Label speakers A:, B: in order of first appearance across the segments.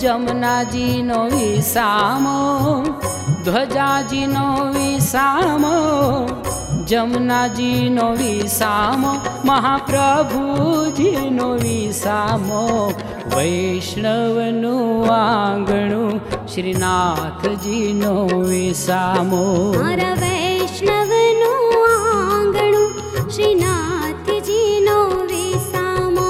A: જમનાજીનો વિસામો, ધ્વજાજીનો વિસામો, જમનાજીનો વિસામો, મહાપ્રભુજીનો વિસામો, વૈષ્ણવનું આંગણું શ્રીનાથજીનો વિસામો.
B: મારા વૈષ્ણવનું આંગણું શ્રીનાથજીનો વિસામો.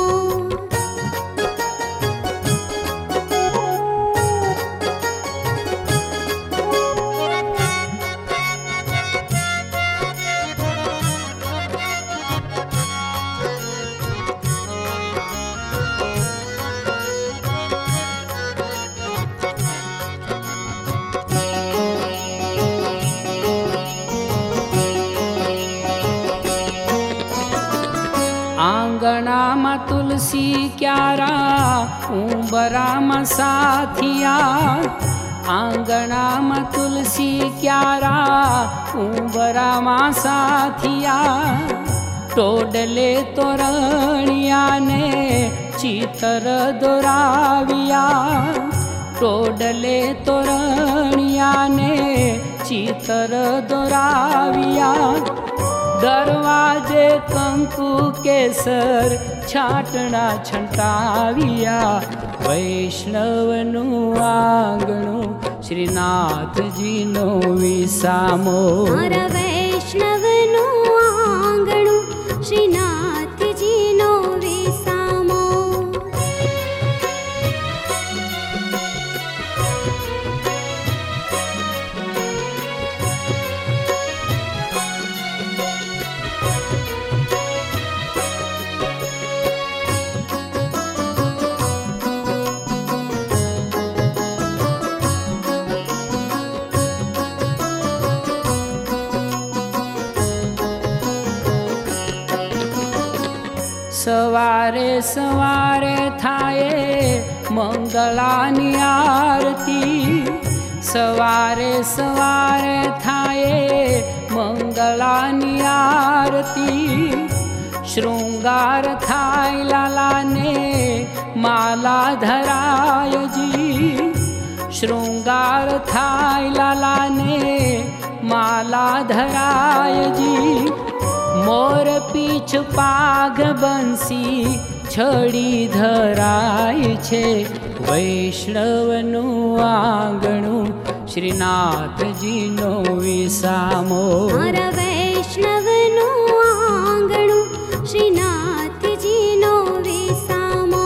A: આંગણામાં તુલસી ક્યારા, ઉંબરામાં સાથિયા. આંગણામાં તુલસી ક્યારા, ઉંબરામાં સાથિયા. ટોડલે તોરણિયાને ચિત્ર દોરાવ્યા. ટોડલે તોરણિયાને ચિત્ર દોરાવ્યા. દરવાજે કંકુ કેસર છાટણા છંટાવ્યા. વૈષ્ણવનું આંગણું શ્રીનાથજીનો વિસામો.
B: મારા વૈષ્ણવનું આંગણું શ્રીનાથજીનો વિસામો.
A: સવારે સવારે થાય મંગળાની આરતી. સવારે સવારે થાય મંગળાની આરતી. શૃંગાર થાય લાલાને માલા ધરાયજી. શૃંગાર થાય લાલાને માલા ધરાયજી. મોર પીછ પાઘ બંસી છડી ધરાય છે. વૈષ્ણવનું આંગણું શ્રીનાથજીનો વિસામો.
B: મારા વૈષ્ણવનું આંગણું શ્રીનાથજીનો વિસામો.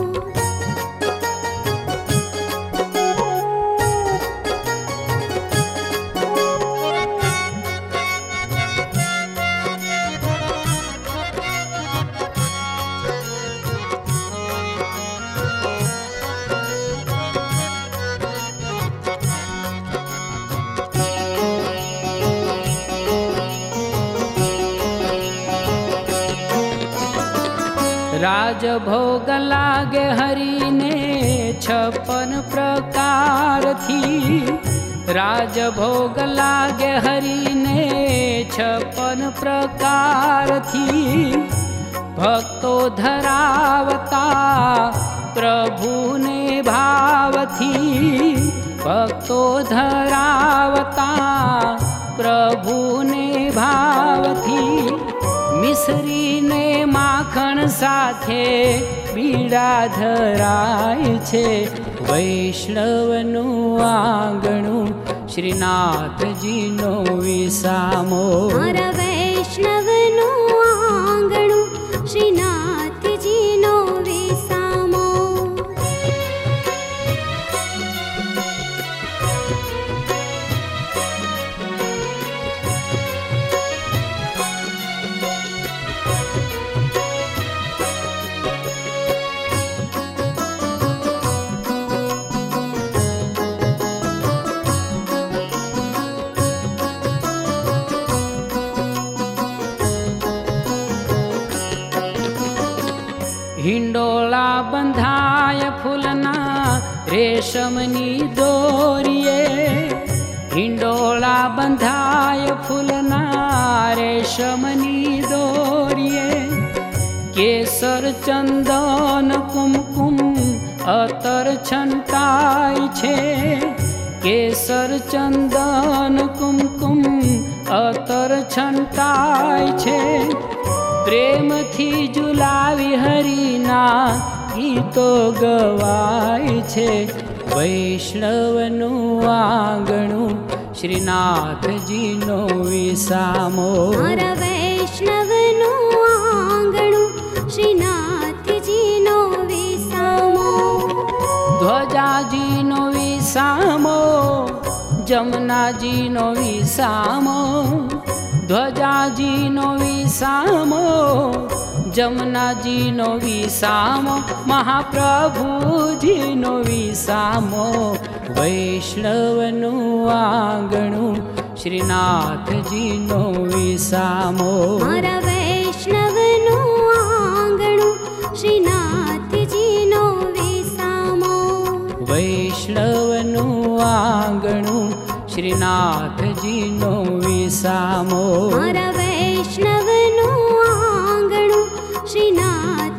A: રાજભોગ લાગે હરીને 56 પ્રકારથી. રાજભોગ લાગે હરીને 56 પ્રકારથી. ભક્તો ધરાવતા પ્રભુને ભાવથી. ભક્તો ધરાવતા પ્રભુને ભાવથી. મિશ્રીને માખણ સાથે બીડા ધરાય છે. વૈષ્ણવનું આંગણું શ્રીનાથજીનો વિસામો.
B: મારા વૈષ્ણવનું આંગણું શ્રીનાથજીનો વિસામો.
A: હિંડોળા બંધાય ફૂલના રેશમની દોરીએ. હિંડોળા બંધાય ફૂલના રેશમની દોરીએ. કેસર ચંદન કુમકુમ અત્તર છંટાય છે, કેસર ચંદન કુમકુમ અત્તર છંટાય છે, પ્રેમથી ઝુલાવી હરિના ગીતો ગવાય છે. વૈષ્ણવનું આંગણું શ્રીનાથજીનો વિસામો.
B: મારા વૈષ્ણવનું આંગણું શ્રીનાથજીનો વિસામો.
A: ધ્વજાજીનો વિસામો, જમનાજીનો વિસામો, ધ્વજાજીનો વિસામો, જમનાજીનો વિસામો, મહાપ્રભુજીનો વિસામો. વૈષ્ણવનું આંગણું શ્રીનાથજીનો વિસામો.
B: મારા વૈષ્ણવનું આંગણું શ્રીનાથજીનો વિસામો.
A: વૈષ્ણવનું આંગણું શ્રીનાથજીનો વિસામો.
B: મારા વૈષ્ણવનું આંગણું શ્રીનાથ